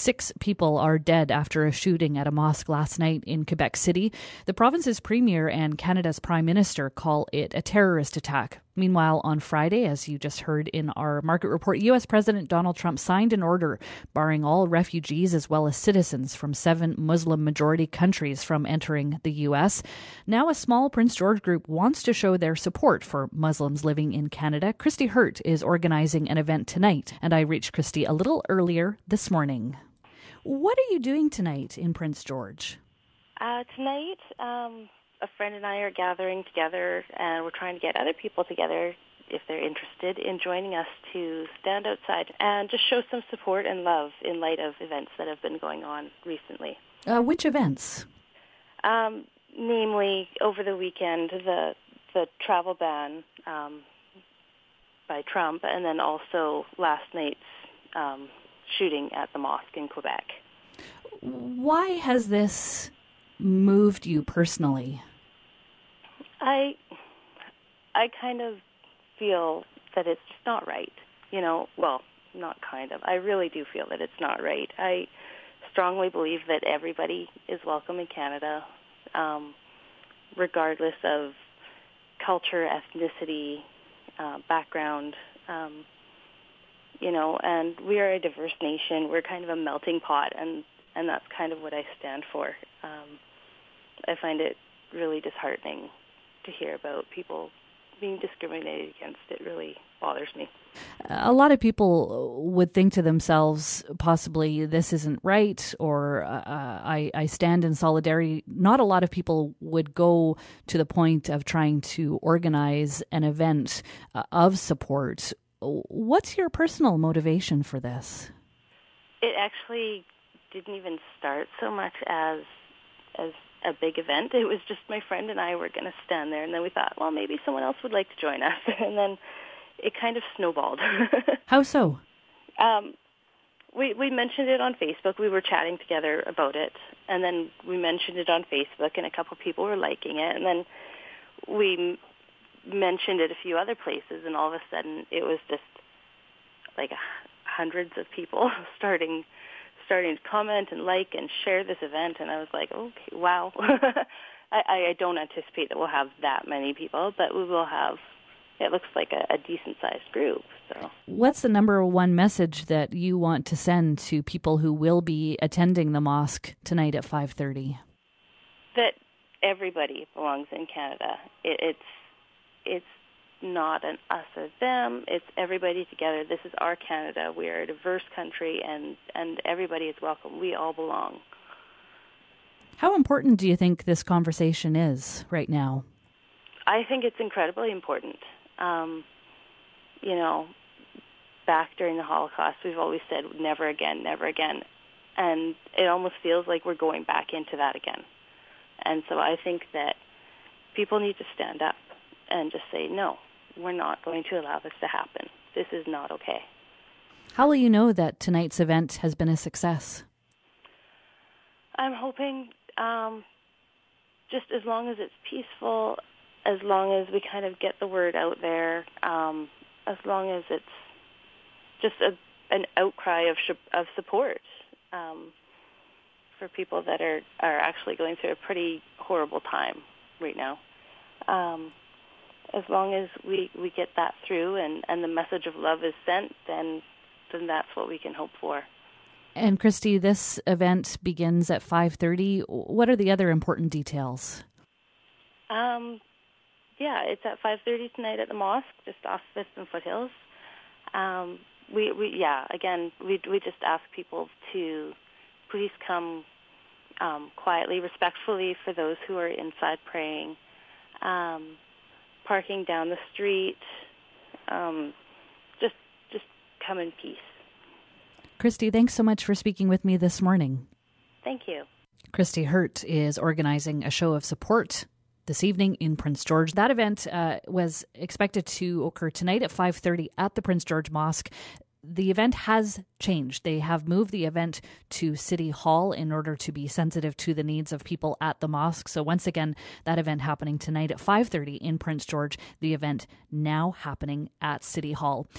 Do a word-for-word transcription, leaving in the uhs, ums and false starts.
Six people are dead after a shooting at a mosque last night in Quebec City. The province's premier and Canada's prime minister call it a terrorist attack. Meanwhile, on Friday, as you just heard in our market report, U S President Donald Trump signed an order barring all refugees as well as citizens from seven Muslim-majority countries from entering the U S. Now a small Prince George group wants to show their support for Muslims living in Canada. Christy Hurt is organizing an event tonight, and I reached Christy a little earlier this morning. What are you doing tonight in Prince George? Uh, tonight, um, a friend and I are gathering together, and we're trying to get other people together, if they're interested, in joining us to stand outside and just show some support and love in light of events that have been going on recently. Uh, which events? Um, namely, over the weekend, the the travel ban um, by Trump, and then also last night's um, shooting at the mosque in Quebec. Why has this moved you personally? I I kind of feel that it's just not right. You know, well, not kind of. I really do feel that it's not right. I strongly believe that everybody is welcome in Canada, um, regardless of culture, ethnicity, uh, background, um, you know, and we are a diverse nation. We're kind of a melting pot, and, and that's kind of what I stand for. Um, I find it really disheartening to hear about people being discriminated against. It really bothers me. A lot of people would think to themselves, possibly this isn't right, or uh, I, I stand in solidarity. Not a lot of people would go to the point of trying to organize an event uh, of support. What's your personal motivation for this? It actually didn't even start so much as as a big event. It was just my friend and I were going to stand there, and then we thought, well, maybe someone else would like to join us, and then it kind of snowballed. How so? Um, we we mentioned it on Facebook. We were chatting together about it, and then we mentioned it on Facebook, and a couple people were liking it, and then we m- mentioned it a few other places, and all of a sudden it was just like hundreds of people starting starting to comment and like and share this event, and I was like, okay, wow. I, I don't anticipate that we'll have that many people, but we will have, it looks like a, a decent-sized group. So, what's the number one message that you want to send to people who will be attending the mosque tonight at five thirty? That everybody belongs in Canada. It, it's it's not an us or them. It's everybody together. This is our Canada. We are a diverse country, and, and everybody is welcome. We all belong. How important do you think this conversation is right now? I think it's incredibly important. Um, you know, back during the Holocaust, we've always said, never again, never again. And it almost feels like we're going back into that again. And so I think that people need to stand up and just say, no, we're not going to allow this to happen. This is not okay. How will you know that tonight's event has been a success? I'm hoping um, just as long as it's peaceful, as long as we kind of get the word out there, um, as long as it's just a, an outcry of of support um, for people that are, are actually going through a pretty horrible time right now. Um, as long as we, we get that through and, and the message of love is sent, then then that's what we can hope for. And Christy, this event begins at five thirty. What are the other important details? Um, yeah, it's at five thirty tonight at the mosque, just off Fifth and Foothills. Um, we, we, yeah, again, we we just ask people to please come um, quietly, respectfully for those who are inside praying. Um, parking down the street, um, just just come in peace. Christy, thanks so much for speaking with me this morning. Thank you. Christy Hurt is organizing a show of support this evening in Prince George. That event uh, was expected to occur tonight at five thirty at the Prince George Mosque. The event has changed. They have moved the event to City Hall in order to be sensitive to the needs of people at the mosque. So once again, that event happening tonight at five thirty in Prince George, the event now happening at City Hall.